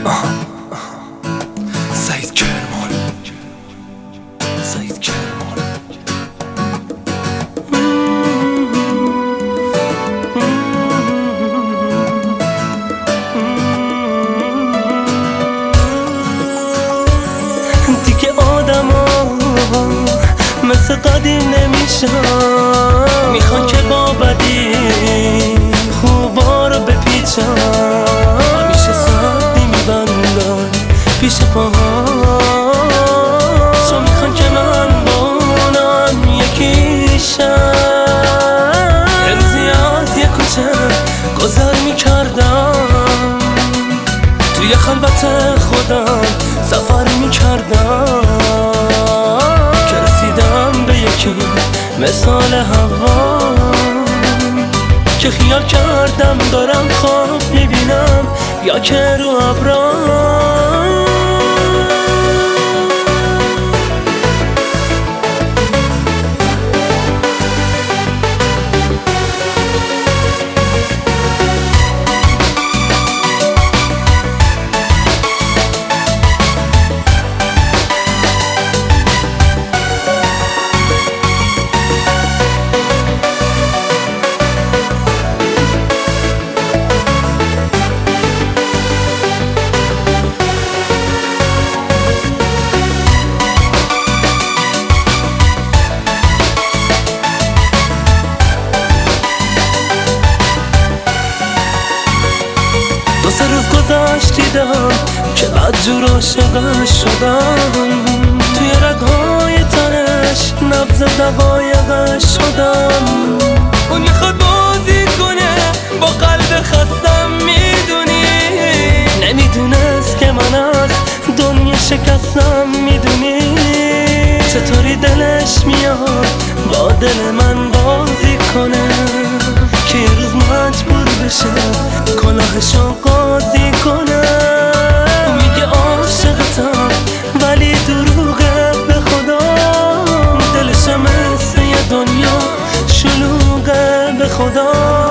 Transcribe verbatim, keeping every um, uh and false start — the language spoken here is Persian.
سعید کرمان سعید کرمان دیگه آدم ها مثل قدیم نمیشن، میخوان که با بدی خوبا رو بپیچن، همیشه سردی میبندن پیش پاهاشون، میخوان که من بانم یکیشن. یه روزی از یه کوچه گذر میکردم، توی خلوت خودم سفر میکردم، که رسیدم به یکی مثال هوا، که خیال کردم دارم خواب میبینم یا که رو ابرام. دو سه روز گذشت دیدم که بدجور عاشقش شدم، توی رگهای تنش نبض دقایقش شدم. اون میخواد بازی کنه با قلب خستم، میدونی نمیدونست که من از دنیا شکستم، میدونی چطوری دلش میاد با دل من بازی کنه، که یه روز مجبور بشه کلاهشو قاضی کنه. میگه عاشقتم ولی دروغه به خدا، دلش مثل یه دنیا شلوغه به خدا.